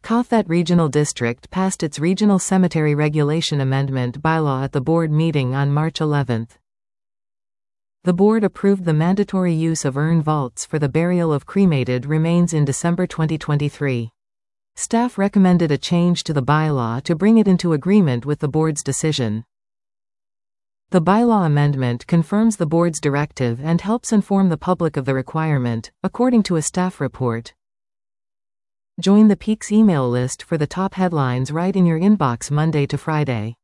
Cathet Regional District passed its Regional Cemetery Regulation Amendment bylaw at the board meeting on March 11. The board approved the mandatory use of urn vaults for the burial of cremated remains in December 2023. Staff recommended a change to the bylaw to bring it into agreement with the board's decision. The bylaw amendment confirms the board's directive and helps inform the public of the requirement, according to a staff report. Join the Peaks email list for the top headlines right in your inbox Monday to Friday.